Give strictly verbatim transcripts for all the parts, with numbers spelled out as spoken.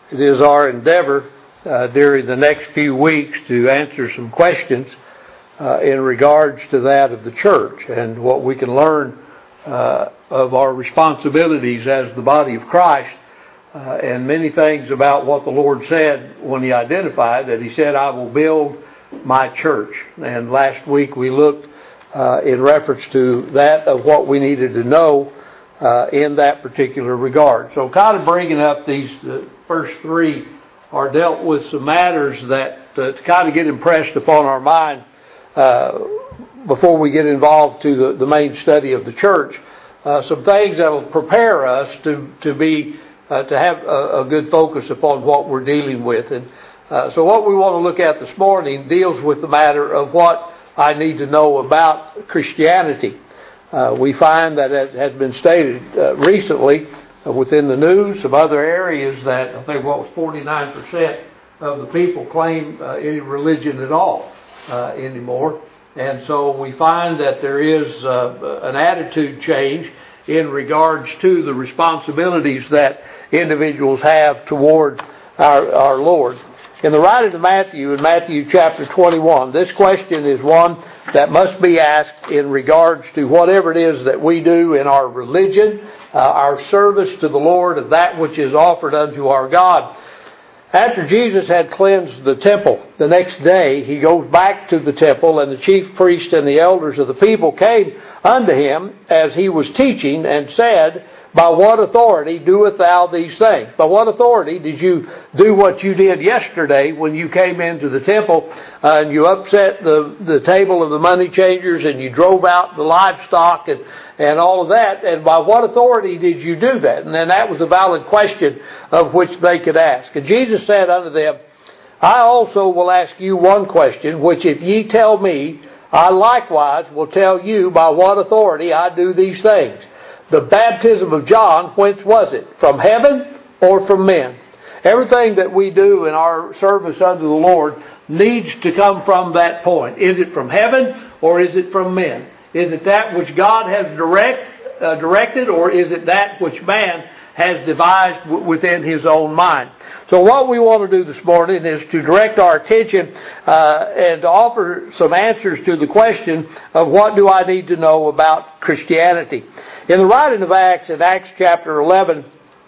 It is our endeavor uh, during the next few weeks to answer some questions uh, in regards to that of the church and what we can learn uh, of our responsibilities as the body of Christ, uh, and many things about what the Lord said when He identified that He said, "I will build my church." And last week we looked uh, in reference to that of what we needed to know uh, in that particular regard. So kind of bringing up these uh, first three are dealt with some matters that uh, to kind of get impressed upon our mind uh, before we get involved to the, the main study of the church. Uh, some things that will prepare us to to be uh, to have a, a good focus upon what we're dealing with. And uh, so what we want to look at this morning deals with the matter of what I need to know about Christianity. Uh, we find that it has been stated uh, recently uh, within the news, some other areas, that I think what was forty-nine percent of the people claim uh, any religion at all uh, anymore. And so we find that there is uh, an attitude change in regards to the responsibilities that individuals have toward our, our Lord. In the writing of Matthew, in Matthew chapter twenty-one, this question is one that must be asked in regards to whatever it is that we do in our religion, uh, our service to the Lord of that which is offered unto our God. After Jesus had cleansed the temple, the next day he goes back to the temple, and the chief priest and the elders of the people came unto him as he was teaching, and said, "By what authority doest thou these things?" By what authority did you do what you did yesterday when you came into the temple uh, and you upset the, the table of the money changers and you drove out the livestock and, and all of that? And by what authority did you do that? And then that was a valid question of which they could ask. And Jesus said unto them, "I also will ask you one question, which if ye tell me, I likewise will tell you by what authority I do these things. The baptism of John, whence was it? From heaven or from men?" Everything that we do in our service unto the Lord needs to come from that point. Is it from heaven or is it from men? Is it that which God has direct, uh, directed, or is it that which man has devised w- within his own mind? So what we want to do this morning is to direct our attention uh, and to offer some answers to the question of what do I need to know about Christianity. In the writing of Acts, in Acts chapter eleven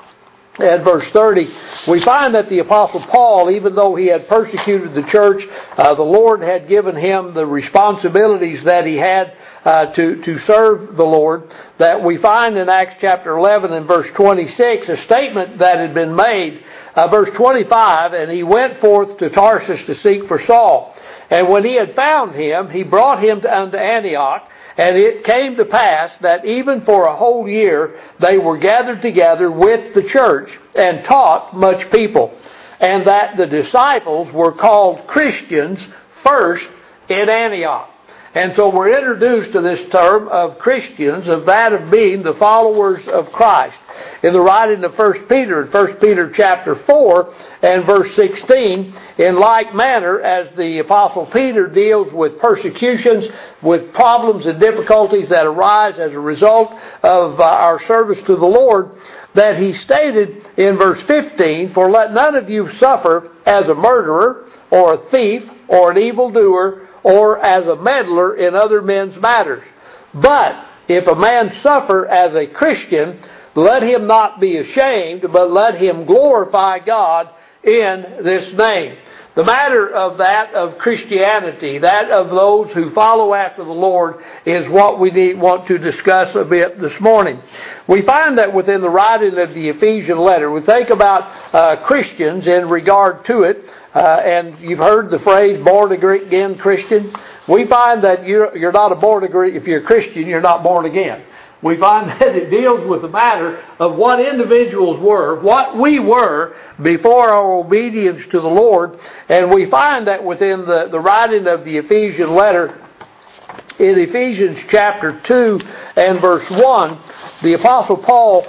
and verse thirty, we find that the Apostle Paul, even though he had persecuted the church, uh, the Lord had given him the responsibilities that he had uh, to, to serve the Lord, that we find in Acts chapter eleven and verse twenty-six a statement that had been made. Uh, verse twenty-five, "And he went forth to Tarsus to seek for Saul. And when he had found him, he brought him to, unto Antioch. And it came to pass that even for a whole year they were gathered together with the church and taught much people. And that the disciples were called Christians first in Antioch." And so we're introduced to this term of Christians, of that of being the followers of Christ. In the writing of First Peter, in First Peter chapter four and verse sixteen, in like manner as the Apostle Peter deals with persecutions, with problems and difficulties that arise as a result of uh, our service to the Lord, that he stated in verse fifteen, "For let none of you suffer as a murderer, or a thief, or an evildoer, or as a meddler in other men's matters. But if a man suffer as a Christian, let him not be ashamed, but let him glorify God in this name." The matter of that of Christianity, that of those who follow after the Lord, is what we need, want to discuss a bit this morning. We find that within the writing of the Ephesian letter, we think about uh, Christians in regard to it, uh, and you've heard the phrase born again Christian. We find that you're, you're not a born again, if you're a Christian, you're not born again. We find that it deals with the matter of what individuals were, what we were before our obedience to the Lord. And we find that within the, the writing of the Ephesian letter, in Ephesians chapter two and verse one, the Apostle Paul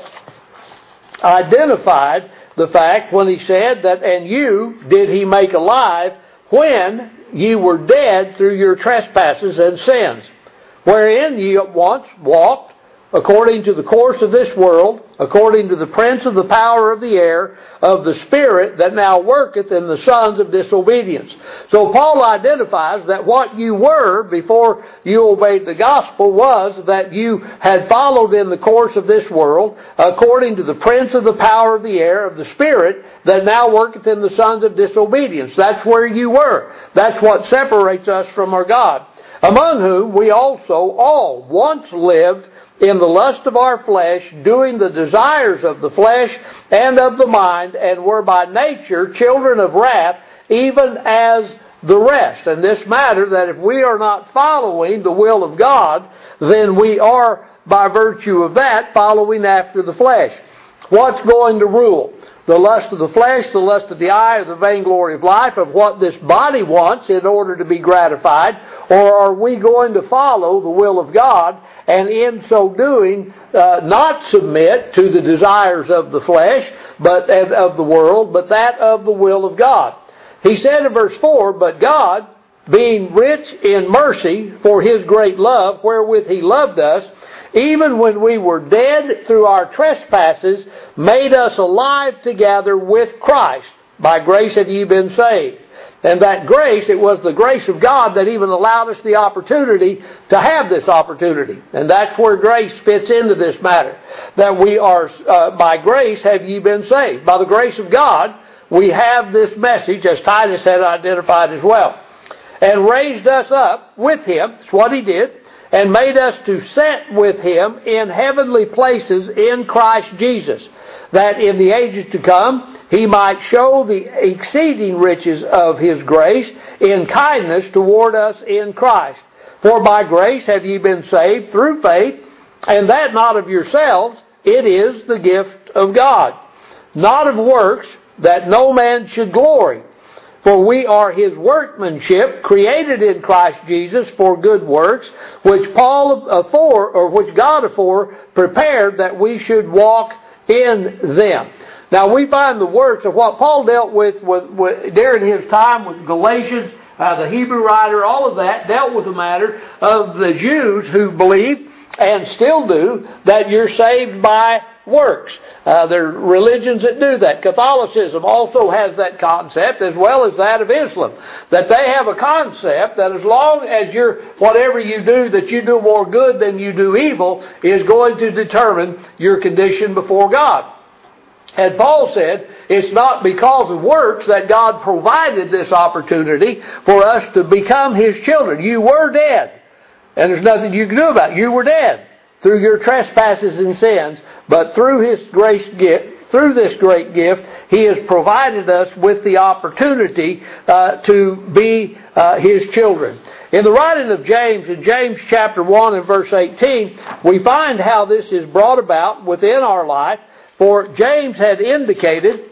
identified the fact when he said that, "And you did he make alive when ye were dead through your trespasses and sins, wherein ye once walked, according to the course of this world, according to the prince of the power of the air, of the spirit that now worketh in the sons of disobedience. So Paul identifies that what you were before you obeyed the gospel was that you had followed in the course of this world, according to the prince of the power of the air, of the spirit that now worketh in the sons of disobedience. That's where you were. That's what separates us from our God. Among whom we also all once lived in the lust of our flesh, doing the desires of the flesh and of the mind, and were by nature children of wrath, even as the rest. And this matter, that if we are not following the will of God, then we are, by virtue of that, following after the flesh. What's going to rule? The lust of the flesh, the lust of the eye, or the vainglory of life, of what this body wants in order to be gratified? Or are we going to follow the will of God, and in so doing, uh, not submit to the desires of the flesh, but of the world, but that of the will of God? He said in verse four, "But God, being rich in mercy, for His great love, wherewith He loved us, even when we were dead through our trespasses, made us alive together with Christ. By grace have ye been saved." And that grace, it was the grace of God that even allowed us the opportunity to have this opportunity. And that's where grace fits into this matter. That we are, uh, by grace have ye been saved. By the grace of God, we have this message, as Titus had identified as well. And raised us up with Him, that's what He did, and made us to sit with Him in heavenly places in Christ Jesus, that in the ages to come He might show the exceeding riches of His grace in kindness toward us in Christ. For by grace have ye been saved through faith, and that not of yourselves, it is the gift of God, not of works, that no man should glory. For we are His workmanship, created in Christ Jesus for good works, which Paul afore, or which God afore prepared that we should walk in them. Now we find the works of what Paul dealt with, with, with during his time with Galatians, uh, the Hebrew writer, all of that dealt with the matter of the Jews who believe, and still do, that you're saved by works. Uh, there are religions that do that. Catholicism also has that concept, as well as that of Islam. That they have a concept that as long as you're, whatever you do, that you do more good than you do evil, is going to determine your condition before God. And Paul said, it's not because of works that God provided this opportunity for us to become His children. You were dead, and there's nothing you can do about it. You were dead through your trespasses and sins, but through His grace gift, through this great gift, He has provided us with the opportunity uh, to be uh, His children. In the writing of James, in James chapter one and verse eighteen, we find how this is brought about within our life. For James had indicated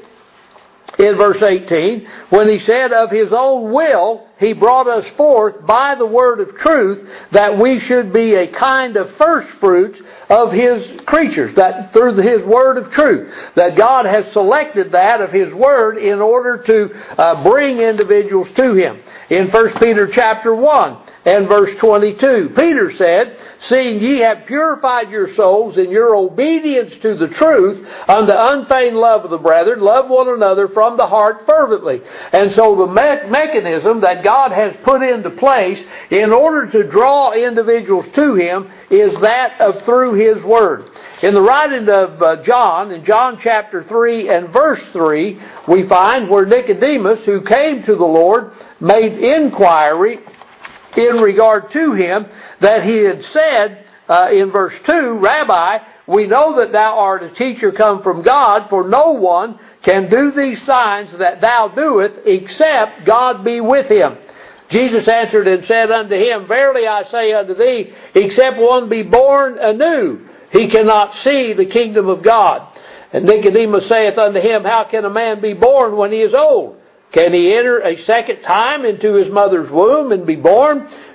in verse eighteen, when he said, "Of His own will He brought us forth by the word of truth, that we should be a kind of first fruits of His creatures," that through His word of truth, that God has selected that of His word in order to uh, bring individuals to Him. In First Peter chapter one and verse twenty-two, Peter said, "Seeing ye have purified your souls in your obedience to the truth, unto unfeigned love of the brethren, love one another from the heart fervently." And so the me- mechanism that God has put into place in order to draw individuals to Him is that of through His Word. In the writing of uh, John, in John chapter three and verse three, we find where Nicodemus, who came to the Lord, made inquiry in regard to Him, that he had said uh, in verse two, "Rabbi, we know that thou art a teacher come from God, for no one can do these signs that thou doest, except God be with him." Jesus answered and said unto him, "Verily I say unto thee, except one be born anew, he cannot see the kingdom of God." And Nicodemus saith unto him, "How can a man be born when he is old? Can he enter a second time into his mother's womb and be born?"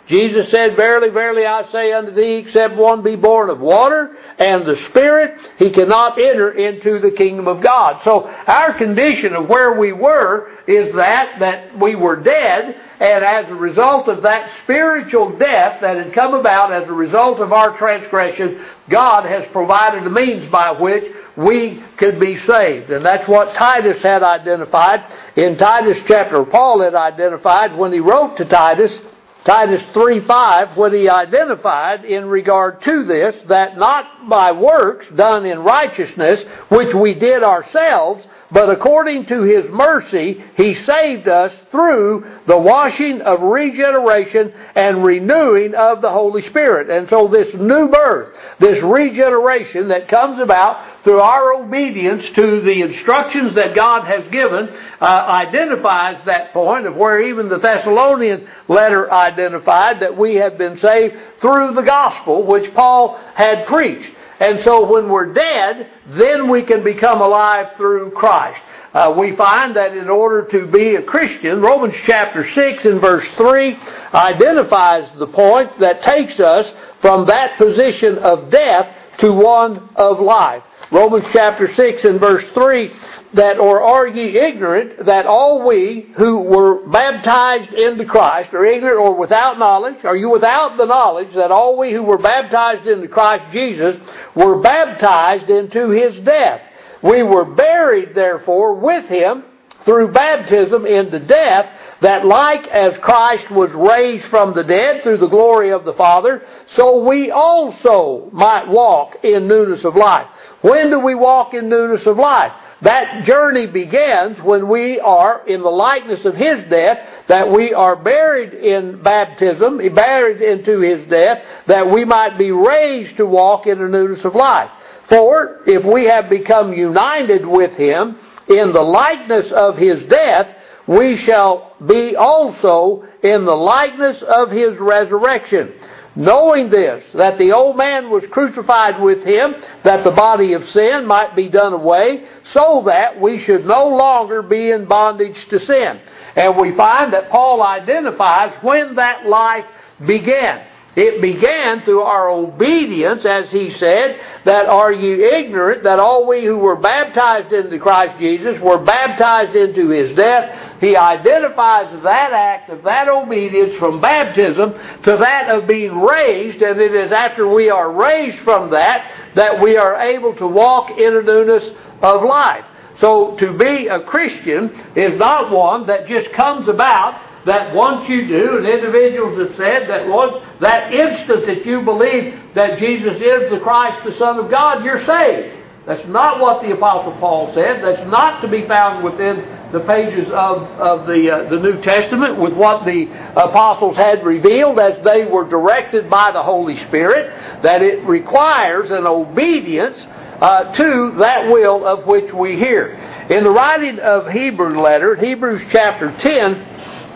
Jesus said, Verily, verily, I say unto thee, except one be born of water and the Spirit, he cannot enter into the kingdom of God. So our condition of where we were is that, that we were dead, and as a result of that spiritual death that had come about as a result of our transgression, God has provided a means by which we could be saved. And that's what Titus had identified in Titus chapter. Paul had identified when he wrote to Titus, Titus three five, when he identified in regard to this, that not by works done in righteousness, which we did ourselves, but according to His mercy, He saved us through the washing of regeneration and renewing of the Holy Spirit. And so this new birth, this regeneration that comes about through our obedience to the instructions that God has given, uh, identifies that point of where even the Thessalonian letter identified that we have been saved through the gospel which Paul had preached. And so when we're dead, then we can become alive through Christ. Uh, we find that in order to be a Christian, Romans chapter six and verse three identifies the point that takes us from that position of death to one of life. Romans chapter six and verse three, that or are ye ignorant that all we who were baptized into Christ, or ignorant or without knowledge, are you without the knowledge that all we who were baptized into Christ Jesus were baptized into His death? We were buried therefore with Him through baptism into death, that like as Christ was raised from the dead through the glory of the Father, so we also might walk in newness of life. When do we walk in newness of life? That journey begins when we are in the likeness of His death, that we are buried in baptism, buried into His death, that we might be raised to walk in the newness of life. For if we have become united with Him in the likeness of His death, we shall be also in the likeness of His resurrection. Knowing this, that the old man was crucified with Him, that the body of sin might be done away, so that we should no longer be in bondage to sin. And we find that Paul identifies when that life began. It began through our obedience, as he said, that are ye ignorant that all we who were baptized into Christ Jesus were baptized into His death. He identifies that act of that obedience from baptism to that of being raised, and it is after we are raised from that that we are able to walk in a newness of life. So to be a Christian is not one that just comes about that once you do, and individuals have said that once that instant that you believe that Jesus is the Christ, the Son of God, you're saved. That's not what the Apostle Paul said. That's not to be found within the pages of, of the, uh, the New Testament with what the apostles had revealed as they were directed by the Holy Spirit, that it requires an obedience uh, to that will of which we hear. In the writing of Hebrew letter, Hebrews chapter ten,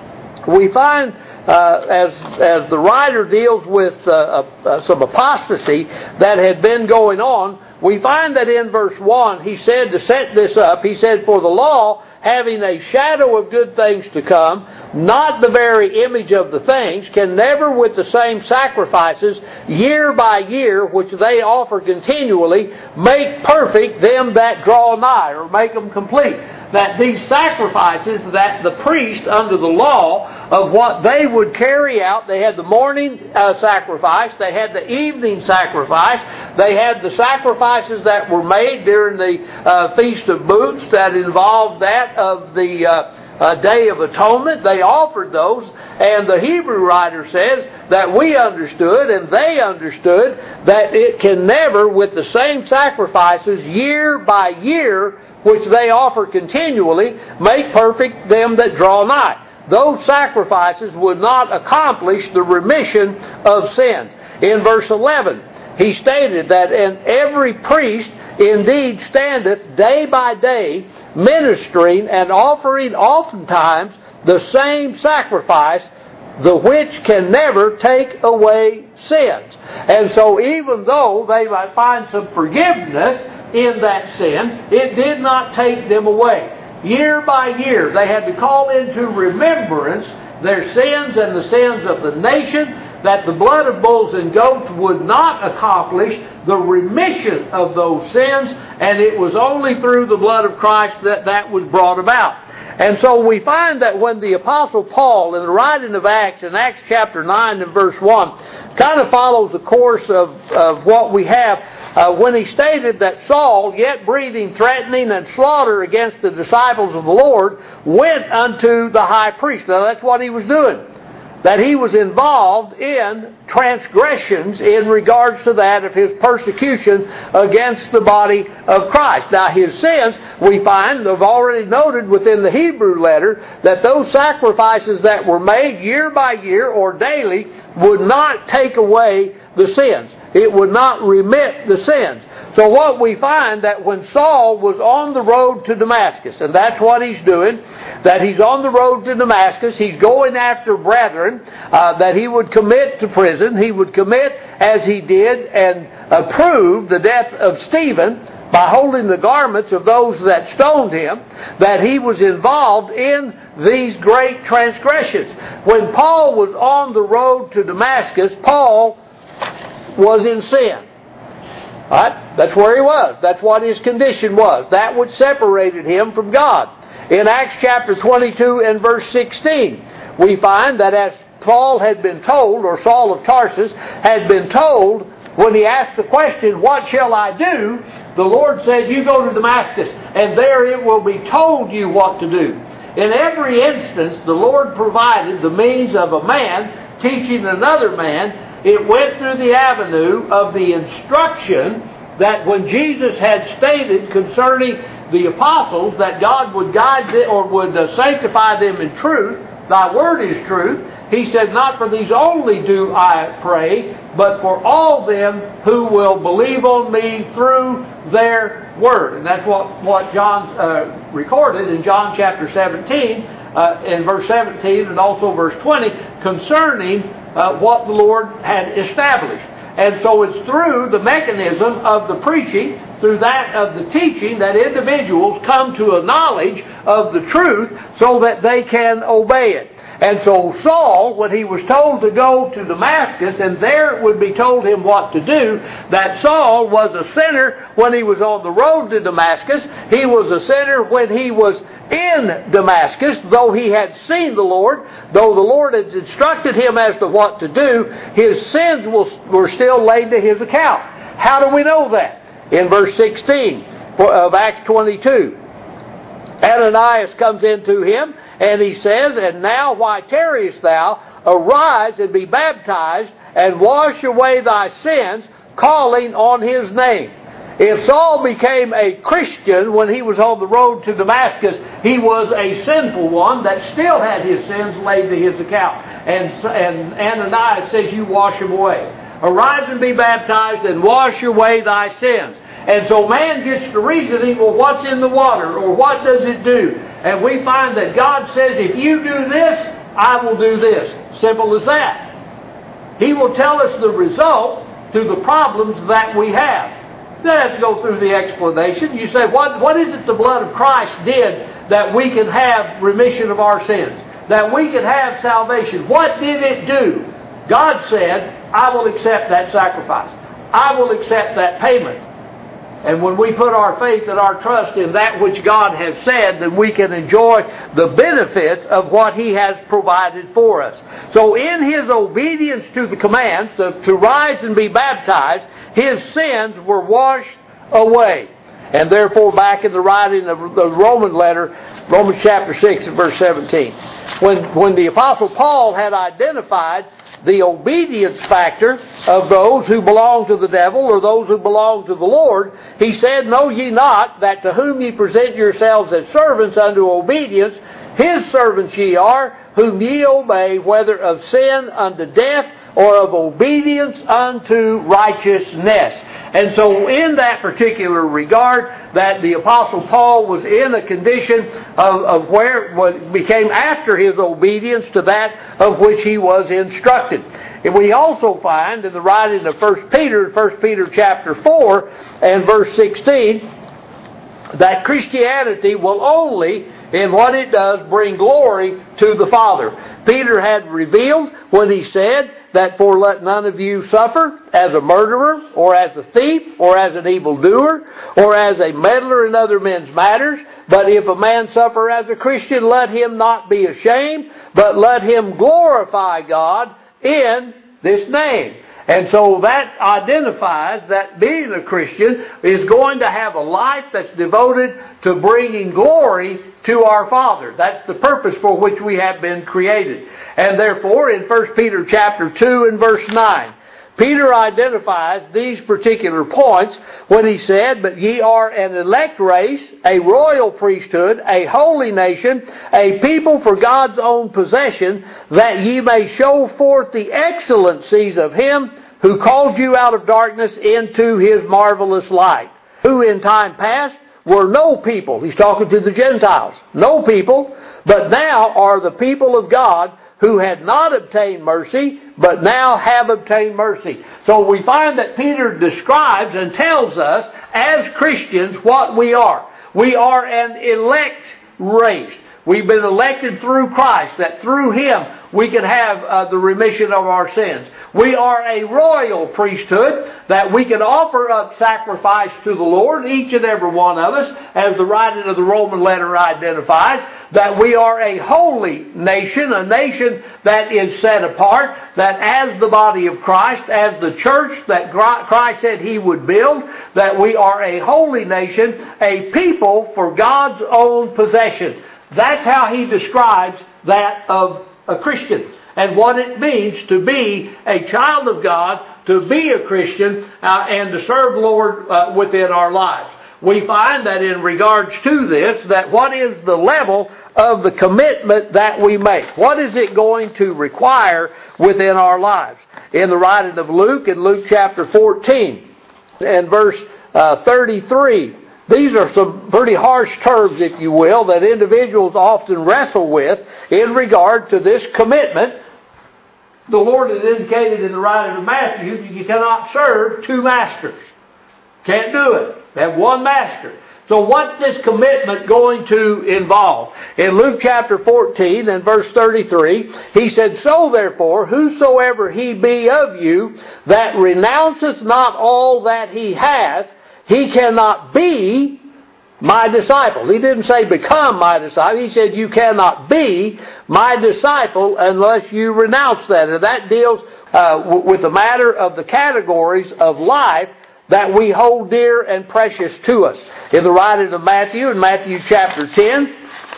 we find, uh, as as the writer deals with uh, uh, some apostasy that had been going on, we find that in verse one, he said to set this up, he said, for the law, having a shadow of good things to come, not the very image of the things, can never with the same sacrifices, year by year, which they offer continually, make perfect them that draw nigh, or make them complete. That these sacrifices that the priest under the law of what they would carry out, they had the morning uh, sacrifice, they had the evening sacrifice, they had the sacrifices that were made during the uh, Feast of Booths that involved that of the uh, uh, Day of Atonement. They offered those, and the Hebrew writer says that we understood and they understood that it can never, with the same sacrifices year by year, which they offer continually, make perfect them that draw nigh. Those sacrifices would not accomplish the remission of sins. In verse eleven, he stated that, and every priest indeed standeth day by day, ministering and offering oftentimes the same sacrifice, the which can never take away sins. And so even though they might find some forgiveness in that sin, it did not take them away. Year by year, they had to call into remembrance their sins and the sins of the nation, that the blood of bulls and goats would not accomplish the remission of those sins, and it was only through the blood of Christ that that was brought about. And so we find that when the Apostle Paul, in the writing of Acts, in Acts chapter nine and verse one, kind of follows the course of, of what we have, uh, when he stated that Saul, yet breathing threatening and slaughter against the disciples of the Lord, went unto the high priest. Now that's what he was doing. That he was involved in transgressions in regards to that of his persecution against the body of Christ. Now his sins, we find, have already noted within the Hebrew letter, that those sacrifices that were made year by year or daily would not take away the sins. It would not remit the sins. So what we find that when Saul was on the road to Damascus, and that's what he's doing, that he's on the road to Damascus, he's going after brethren uh, that he would commit to prison. He would commit, as he did, and approve the death of Stephen by holding the garments of those that stoned him, that he was involved in these great transgressions. When Paul was on the road to Damascus, Paul was in sin. Right? That's where he was. That's what his condition was. That which separated him from God. In Acts chapter twenty-two and verse sixteen, we find that as Paul had been told, or Saul of Tarsus had been told, when he asked the question, what shall I do? The Lord said, you go to Damascus, and there it will be told you what to do. In every instance, the Lord provided the means of a man teaching another man. It went through the avenue of the instruction that when Jesus had stated concerning the apostles that God would guide them or would uh, sanctify them in truth, thy word is truth. He said, not for these only do I pray, but for all them who will believe on me through their word. And that's what, what John uh, recorded in John chapter seventeen, uh, in verse seventeen and also verse twenty, concerning Uh, what the Lord had established. And so it's through the mechanism of the preaching, through that of the teaching, that individuals come to a knowledge of the truth so that they can obey it. And so Saul, when he was told to go to Damascus, and there it would be told him what to do, that Saul was a sinner when he was on the road to Damascus. He was a sinner when he was in Damascus, though he had seen the Lord, though the Lord had instructed him as to what to do, his sins were still laid to his account. How do we know that? In verse sixteen of Acts twenty-two, Ananias comes into him, and he says, and now why tarriest thou? Arise and be baptized, and wash away thy sins, calling on his name. If Saul became a Christian when he was on the road to Damascus, he was a sinful one that still had his sins laid to his account. And, and Ananias says, you wash them away. Arise and be baptized, and wash away thy sins. And so man gets to reasoning, well, what's in the water? Or what does it do? And we find that God says, if you do this, I will do this. Simple as that. He will tell us the result to the problems that we have. Then have to go through the explanation. You say, what, what is it the blood of Christ did that we can have remission of our sins? That we can have salvation? What did it do? God said, I will accept that sacrifice. I will accept that payment. And when we put our faith and our trust in that which God has said, then we can enjoy the benefits of what He has provided for us. So in His obedience to the commands to, to rise and be baptized, His sins were washed away. And therefore, back in the writing of the Roman letter, Romans chapter six and verse seventeen, when, when the Apostle Paul had identified the obedience factor of those who belong to the devil or those who belong to the Lord, he said, know ye not that to whom ye present yourselves as servants unto obedience, His servants ye are, whom ye obey, whether of sin unto death or of obedience unto righteousness. And so in that particular regard, that the Apostle Paul was in a condition of, of where it became after his obedience to that of which he was instructed. And we also find in the writing of First Peter, First Peter chapter four and verse sixteen, that Christianity will only in what it does bring glory to the Father. Peter had revealed when he said that for let none of you suffer as a murderer, or as a thief, or as an evildoer, or as a meddler in other men's matters. But if a man suffer as a Christian, let him not be ashamed, but let him glorify God in this name. And so that identifies that being a Christian is going to have a life that's devoted to bringing glory to our Father. That's the purpose for which we have been created. And therefore, in First Peter chapter two and verse nine, Peter identifies these particular points when he said, "But ye are an elect race, a royal priesthood, a holy nation, a people for God's own possession, that ye may show forth the excellencies of Him who called you out of darkness into His marvelous light, who in time past were no people." He's talking to the Gentiles. "No people, but now are the people of God, who had not obtained mercy, but now have obtained mercy." So we find that Peter describes and tells us as Christians what we are. We are an elect race. We've been elected through Christ, that through Him we can have uh, the remission of our sins. We are a royal priesthood, that we can offer up sacrifice to the Lord, each and every one of us, as the writing of the Roman letter identifies, that we are a holy nation, a nation that is set apart, that as the body of Christ, as the church that Christ said He would build, that we are a holy nation, a people for God's own possession. That's how he describes that of a Christian and what it means to be a child of God, to be a Christian, uh, and to serve the Lord uh, within our lives. We find that in regards to this, that what is the level of the commitment that we make? What is it going to require within our lives? In the writing of Luke, in Luke chapter fourteen and verse uh, thirty-three, these are some pretty harsh terms, if you will, that individuals often wrestle with in regard to this commitment. The Lord has indicated in the writing of Matthew that you cannot serve two masters. Can't do it. Have one master. So what's this commitment going to involve? In Luke chapter fourteen and verse thirty-three, he said, "So therefore, whosoever he be of you that renounceth not all that he hath, he cannot be my disciple." He didn't say become my disciple. He said you cannot be my disciple unless you renounce that. And that deals uh, w- with the matter of the categories of life that we hold dear and precious to us. In the writing of Matthew, in Matthew chapter ten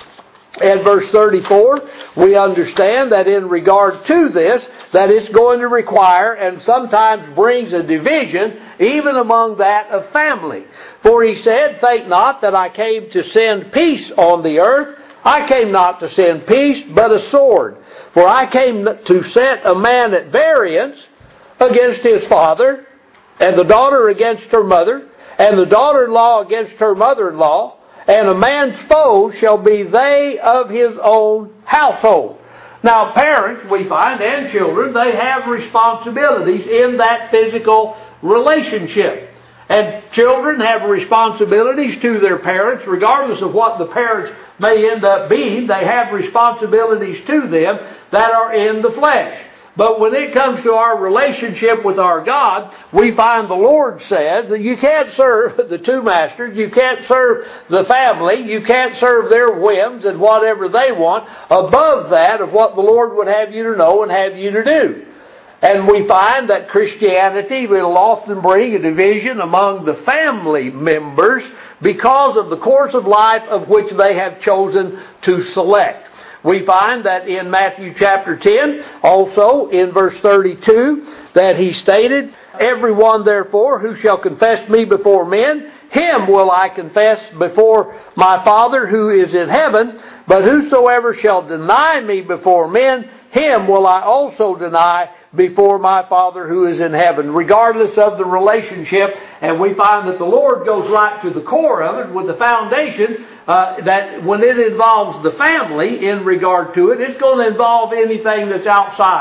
and verse thirty-four, we understand that in regard to this, that it's going to require and sometimes brings a division even among that of family. For he said, "Think not that I came to send peace on the earth. I came not to send peace, but a sword. For I came to set a man at variance against his father, and the daughter against her mother, and the daughter-in-law against her mother-in-law, and a man's foe shall be they of his own household." Now, parents, we find, and children, they have responsibilities in that physical relationship. And children have responsibilities to their parents, regardless of what the parents may end up being. They have responsibilities to them that are in the flesh. But when it comes to our relationship with our God, we find the Lord says that you can't serve the two masters, you can't serve the family, you can't serve their whims and whatever they want above that of what the Lord would have you to know and have you to do. And we find that Christianity will often bring a division among the family members because of the course of life of which they have chosen to select. We find that in Matthew chapter ten, also in verse thirty-two, that he stated, "Everyone therefore who shall confess me before men, him will I confess before my Father who is in heaven. But whosoever shall deny me before men, him will I also deny before my Father who is in heaven." Regardless of the relationship, and we find that the Lord goes right to the core of it with the foundation, uh, that when it involves the family in regard to it, it's going to involve anything that's outside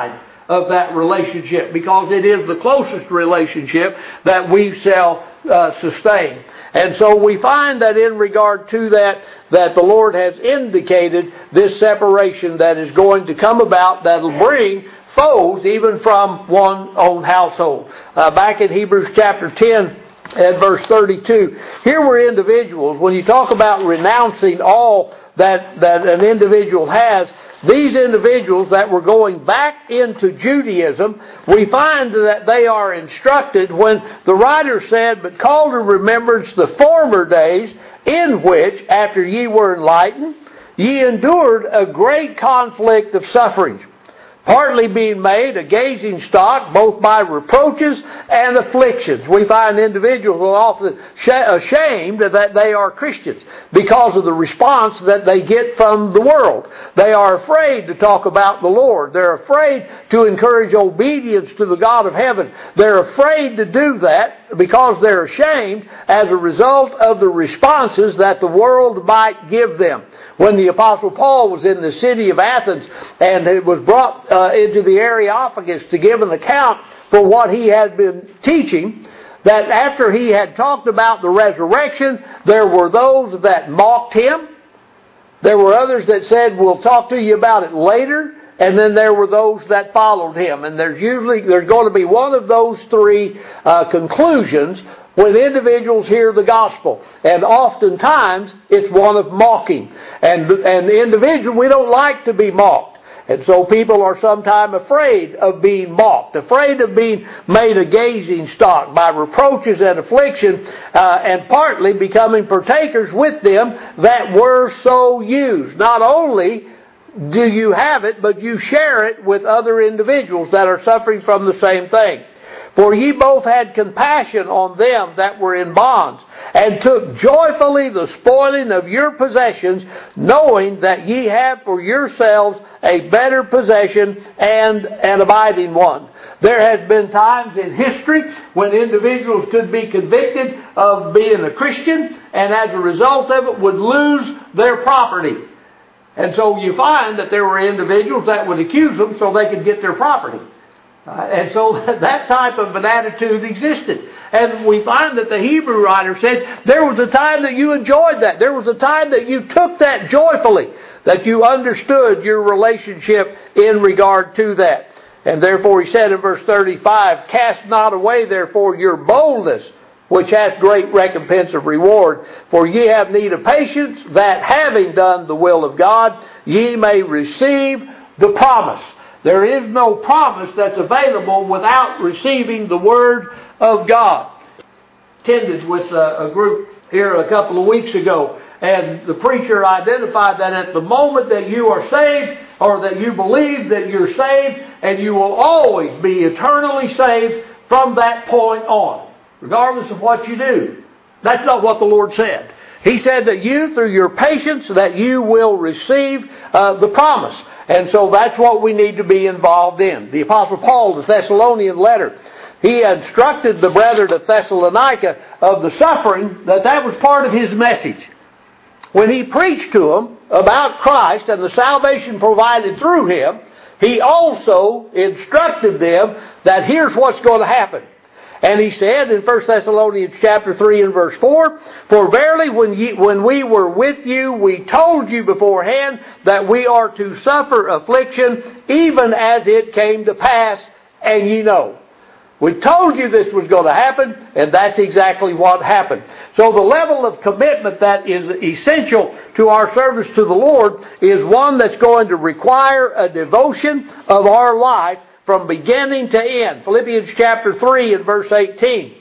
of that relationship, because it is the closest relationship that we shall uh, sustain. And so we find that in regard to that, that the Lord has indicated this separation that is going to come about, that will bring foes even from one own household. Uh, back in Hebrews chapter ten and verse thirty-two, here were individuals, when you talk about renouncing all that, that an individual has, these individuals that were going back into Judaism, we find that they are instructed when the writer said, "But call to remembrance the former days, in which, after ye were enlightened, ye endured a great conflict of sufferings, partly being made a gazing stock, both by reproaches and afflictions." We find individuals are often ashamed that they are Christians because of the response that they get from the world. They are afraid to talk about the Lord. They're afraid to encourage obedience to the God of heaven. They're afraid to do that because they're ashamed as a result of the responses that the world might give them. When the Apostle Paul was in the city of Athens and it was brought uh, into the Areopagus to give an account for what he had been teaching, that after he had talked about the resurrection, there were those that mocked him. There were others that said, "We'll talk to you about it later." And then there were those that followed him. And there's usually, there's going to be one of those three uh, conclusions when individuals hear the gospel. And oftentimes, it's one of mocking. And, and individuals, we don't like to be mocked. And so people are sometimes afraid of being mocked, afraid of being made a gazing stock by reproaches and affliction, uh, and partly becoming partakers with them that were so used. Not only do you have it, but you share it with other individuals that are suffering from the same thing. "For ye both had compassion on them that were in bonds, and took joyfully the spoiling of your possessions, knowing that ye have for yourselves a better possession and an abiding one." There has been times in history when individuals could be convicted of being a Christian, and as a result of it would lose their property. And so you find that there were individuals that would accuse them so they could get their property. Uh, and so that type of an attitude existed. And we find that the Hebrew writer said, there was a time that you enjoyed that. There was a time that you took that joyfully, that you understood your relationship in regard to that. And therefore he said in verse thirty-five, "Cast not away therefore your boldness, which hath great recompense of reward. For ye have need of patience, that having done the will of God, ye may receive the promise." There is no promise that's available without receiving the Word of God. Attended with a, a group here a couple of weeks ago, and the preacher identified that at the moment that you are saved, or that you believe that you're saved, and you will always be eternally saved from that point on, regardless of what you do. That's not what the Lord said. He said that you, through your patience, that you will receive uh, the promise. And so that's what we need to be involved in. The Apostle Paul, the Thessalonian letter, he instructed the brethren of Thessalonica of the suffering, that that was part of his message. When he preached to them about Christ and the salvation provided through him, he also instructed them that here's what's going to happen. And he said in First Thessalonians chapter three and verse four, "For verily when, ye, when we were with you, we told you beforehand that we are to suffer affliction, even as it came to pass, and ye know." We told you this was going to happen, and that's exactly what happened. So the level of commitment that is essential to our service to the Lord is one that's going to require a devotion of our life from beginning to end. Philippians chapter three and verse eighteen.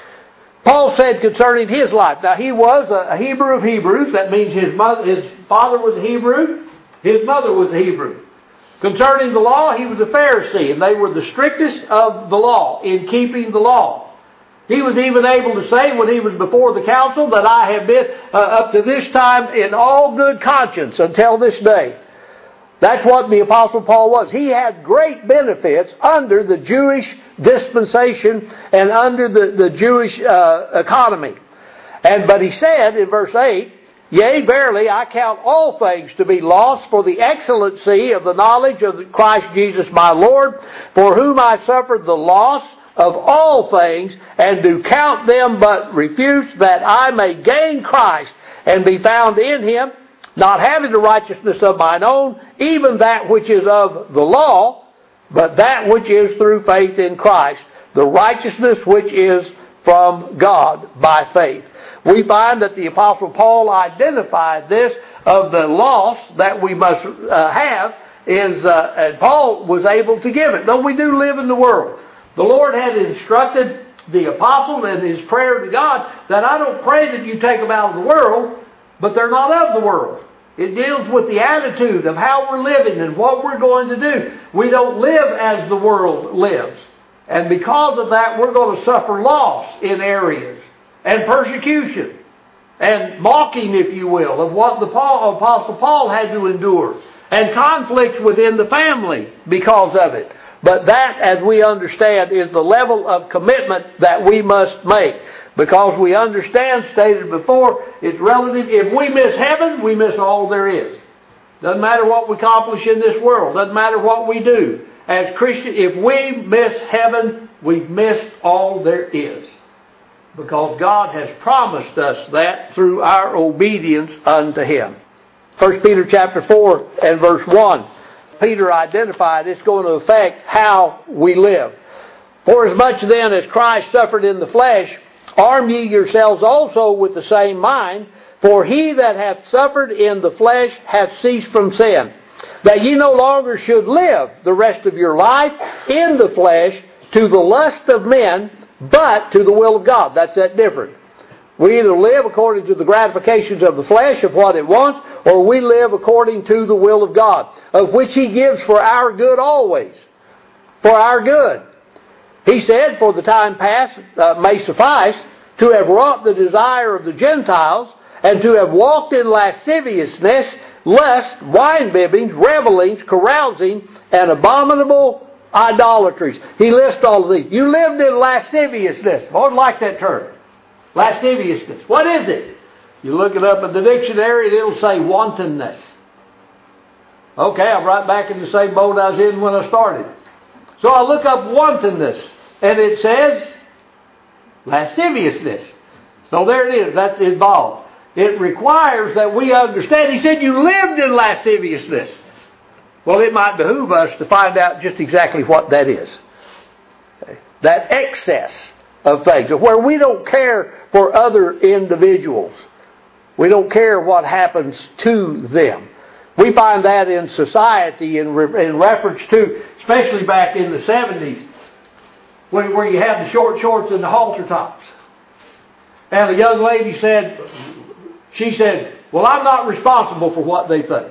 Paul said concerning his life. Now he was a Hebrew of Hebrews. That means his mother, his father was a Hebrew. His mother was a Hebrew. Concerning the law, he was a Pharisee, and they were the strictest of the law in keeping the law. He was even able to say when he was before the council that I have been uh, up to this time in all good conscience until this day. That's what the Apostle Paul was. He had great benefits under the Jewish dispensation and under the, the Jewish uh, economy. And but he said in verse eight, Yea, verily, I count all things to be lost for the excellency of the knowledge of Christ Jesus my Lord, for whom I suffered the loss of all things, and do count them but refuse, that I may gain Christ, and be found in Him, not having the righteousness of mine own, even that which is of the law, but that which is through faith in Christ, the righteousness which is from God by faith. We find that the Apostle Paul identified this of the loss that we must uh, have, is, uh, and Paul was able to give it. Though we do live in the world, the Lord had instructed the apostle in his prayer to God that I don't pray that you take them out of the world, but they're not of the world. It deals with the attitude of how we're living and what we're going to do. We don't live as the world lives. And because of that, we're going to suffer loss in areas, and persecution, and mocking, if you will, of what the Paul, Apostle Paul had to endure, and conflicts within the family because of it. But that, as we understand, is the level of commitment that we must make. Because we understand, stated before, it's relative. If we miss heaven, we miss all there is. Doesn't matter what we accomplish in this world. Doesn't matter what we do. As Christians, if we miss heaven, we've missed all there is. Because God has promised us that through our obedience unto Him. First Peter chapter four and verse one. Peter identified it's going to affect how we live. For as much then as Christ suffered in the flesh, arm ye yourselves also with the same mind, for he that hath suffered in the flesh hath ceased from sin, that ye no longer should live the rest of your life in the flesh to the lust of men, but to the will of God. That's that different. We either live according to the gratifications of the flesh, of what it wants, or we live according to the will of God, of which He gives for our good always. For our good. He said, for the time past uh, may suffice, to have wrought the desire of the Gentiles, and to have walked in lasciviousness, lust, wine-bibbings, revelings, carousing, and abominable idolatries. He lists all of these. You lived in lasciviousness. I would like that term. Lasciviousness. What is it? You look it up in the dictionary and it'll say wantonness. Okay, I'm right back in the same boat I was in when I started. So I look up wantonness and it says lasciviousness. So there it is. That's involved. It requires that we understand. He said you lived in lasciviousness. Well, it might behoove us to find out just exactly what that is. Okay. That excess of things, where we don't care for other individuals. We don't care what happens to them. We find that in society in, re- in reference to, especially back in the seventies, when, where you had the short shorts and the halter tops. And a young lady said, she said, well, I'm not responsible for what they think.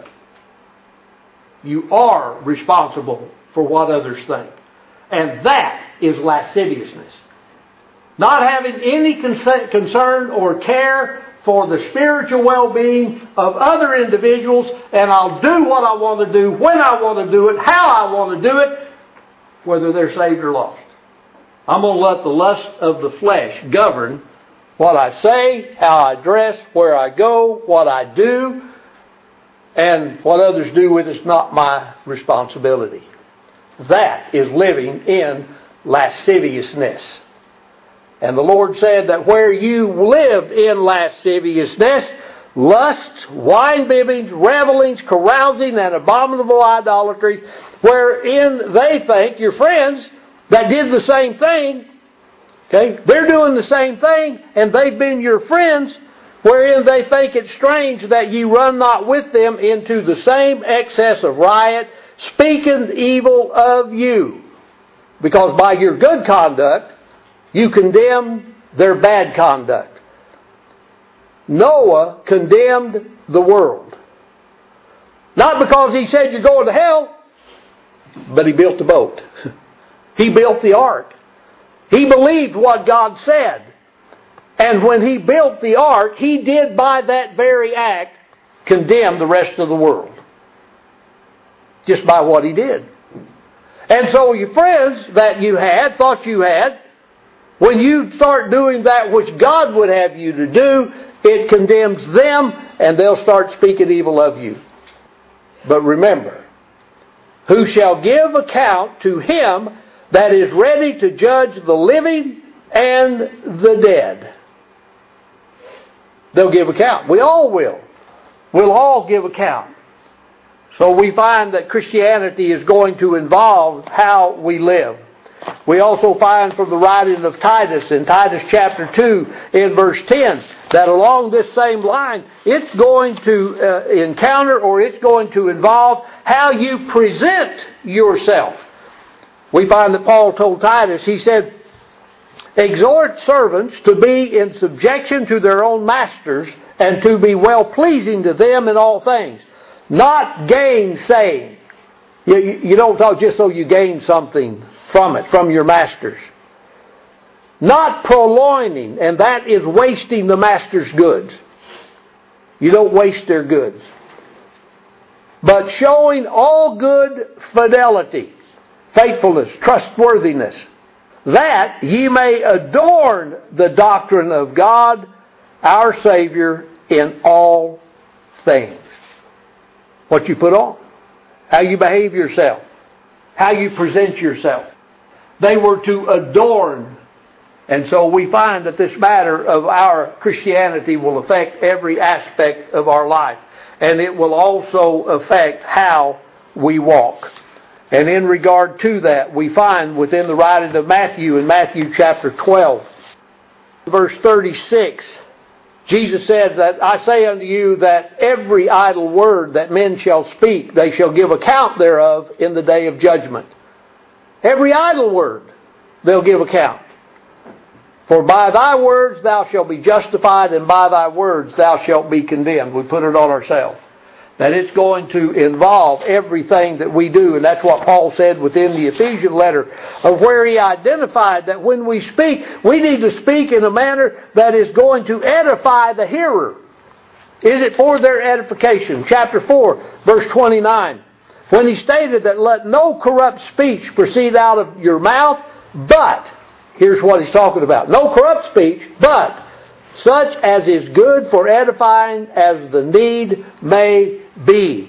You are responsible for what others think. And that is lasciviousness. Not having any concern or care for the spiritual well-being of other individuals, and I'll do what I want to do, when I want to do it, how I want to do it, whether they're saved or lost. I'm going to let the lust of the flesh govern what I say, how I dress, where I go, what I do, and what others do with it's not my responsibility. That is living in lasciviousness. And the Lord said that where you live in lasciviousness, lusts, wine-bibbings, revelings, carousing, and abominable idolatries, wherein they think, your friends that did the same thing, okay, they're doing the same thing, and they've been your friends, wherein they think it strange that ye run not with them into the same excess of riot, speaking evil of you. Because by your good conduct, you condemn their bad conduct. Noah condemned the world. Not because he said you're going to hell, but he built the boat. He built the ark. He believed what God said. And when he built the ark, he did by that very act condemn the rest of the world. Just by what he did. And so your friends that you had, thought you had, when you start doing that which God would have you to do, it condemns them, and they'll start speaking evil of you. But remember, who shall give account to him that is ready to judge the living and the dead? They'll give account. We all will. We'll all give account. So we find that Christianity is going to involve how we live. We also find from the writing of Titus, in Titus chapter two, in verse ten, that along this same line, it's going to uh, encounter, or it's going to involve how you present yourself. We find that Paul told Titus, he said, exhort servants to be in subjection to their own masters, and to be well-pleasing to them in all things. Not gainsaying. You, you, you don't talk just so you gain something from it, from your masters. Not purloining, and that is wasting the master's goods. You don't waste their goods. But showing all good fidelity, faithfulness, trustworthiness, that ye may adorn the doctrine of God, our Savior, in all things. What you put on, how you behave yourself, how you present yourself. They were to adorn. And so we find that this matter of our Christianity will affect every aspect of our life. And it will also affect how we walk. And in regard to that, we find within the writing of Matthew, in Matthew chapter twelve, verse thirty-six, Jesus said that, I say unto you that every idle word that men shall speak, they shall give account thereof in the day of judgment. Every idle word, they'll give account. For by thy words thou shalt be justified, and by thy words thou shalt be condemned. We put it on ourselves. That it's going to involve everything that we do. And that's what Paul said within the Ephesian letter, of where he identified that when we speak, we need to speak in a manner that is going to edify the hearer. Is it for their edification? Chapter four, verse twenty-nine. When he stated that let no corrupt speech proceed out of your mouth, but, here's what he's talking about. No corrupt speech, but such as is good for edifying as the need may be,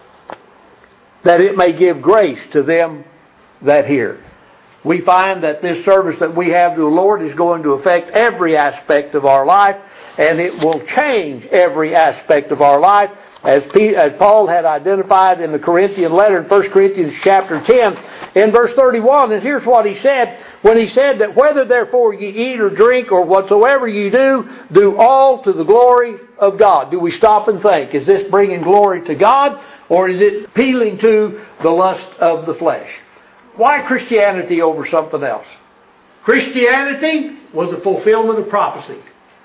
that it may give grace to them that hear. We find that this service that we have to the Lord is going to affect every aspect of our life, and it will change every aspect of our life, as, P, as Paul had identified in the Corinthian letter in First Corinthians chapter ten, in verse thirty-one. And here's what he said, when he said that whether therefore ye eat or drink or whatsoever ye do, do all to the glory of God. Do we stop and think, is this bringing glory to God, or is it appealing to the lust of the flesh? Why Christianity over something else? Christianity was a fulfillment of prophecy.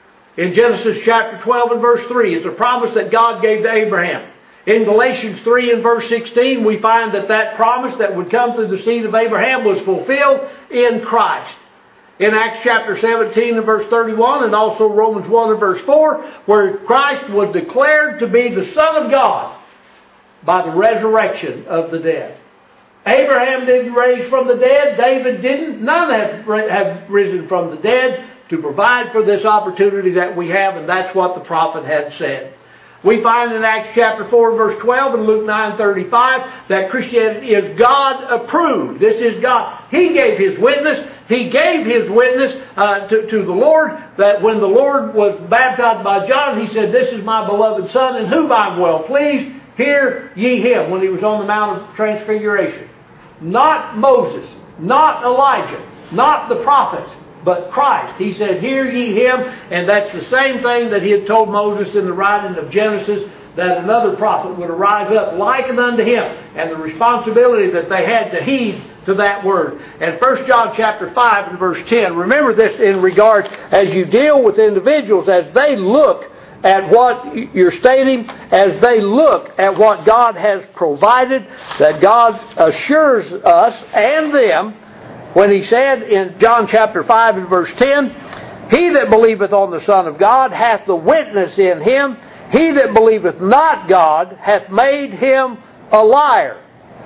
In Genesis chapter twelve and verse three, it's a promise that God gave to Abraham. In Galatians three and verse sixteen, we find that that promise that would come through the seed of Abraham was fulfilled in Christ. In Acts chapter seventeen and verse thirty-one, and also Romans one and verse four, where Christ was declared to be the Son of God by the resurrection of the dead. Abraham didn't raise from the dead. David didn't. None have, have risen from the dead to provide for this opportunity that we have, and that's what the prophet had said. We find in Acts chapter four, verse twelve, and Luke nine thirty-five, that Christianity is God approved. This is God. He gave His witness. He gave His witness uh, to, to the Lord, that when the Lord was baptized by John, He said, this is my beloved Son, in whom I'm well pleased. Hear ye Him, when He was on the Mount of Transfiguration. Not Moses, not Elijah, not the prophets, but Christ. He said, hear ye Him, and that's the same thing that He had told Moses in the writing of Genesis, that another prophet would arise up likened unto him, and the responsibility that they had to heed to that word. And First John chapter five and verse ten, remember this in regard as you deal with individuals, as they look at what you're stating, as they look at what God has provided, that God assures us and them, when He said in John chapter five and verse ten, he that believeth on the Son of God hath the witness in him. He that believeth not God hath made him a liar,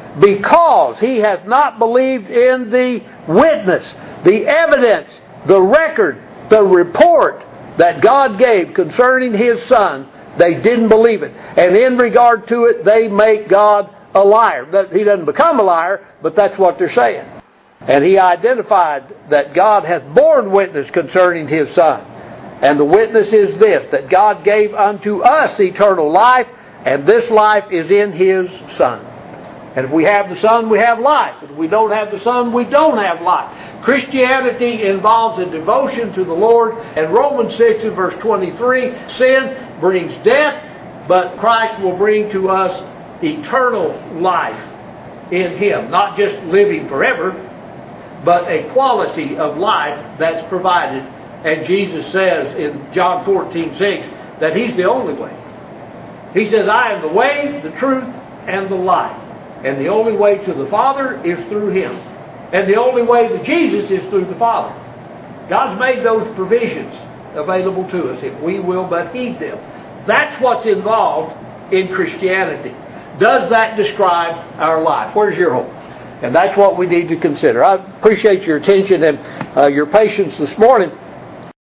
because he hath not believed in the witness, the evidence, the record, the report that God gave concerning His Son, they didn't believe it. And in regard to it, they make God a liar. He doesn't become a liar, but that's what they're saying. And he identified that God hath borne witness concerning His Son. And the witness is this, that God gave unto us eternal life, and this life is in His Son. And if we have the Son, we have life. If we don't have the Son, we don't have life. Christianity involves a devotion to the Lord. And Romans six and verse twenty-three, sin brings death, but Christ will bring to us eternal life in Him. Not just living forever, but a quality of life that's provided. And Jesus says in John fourteen six that He's the only way. He says, I am the way, the truth, and the life. And the only way to the Father is through Him. And the only way to Jesus is through the Father. God's made those provisions available to us if we will but heed them. That's what's involved in Christianity. Does that describe our life? Where's your hope? And that's what we need to consider. I appreciate your attention and uh, your patience this morning.